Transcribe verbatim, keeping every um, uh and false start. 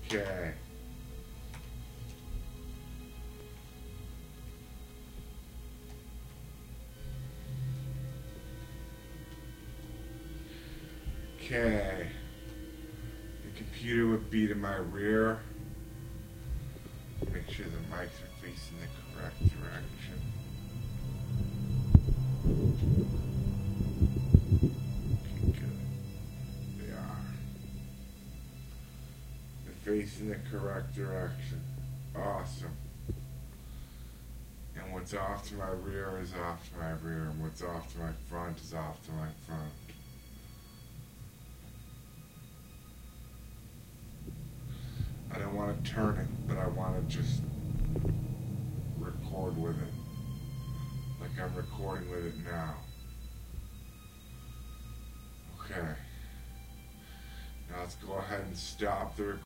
Okay. Okay. The computer would be to my rear. Make sure the mics are facing the correct direction. Okay, good. They are. They're facing the correct direction. Awesome. And what's off to my rear is off to my rear, and what's off to my front is off to my front. I don't want to turn it, but I want to just record with it. Like I'm recording with it now. Okay. Now let's go ahead and stop the recording.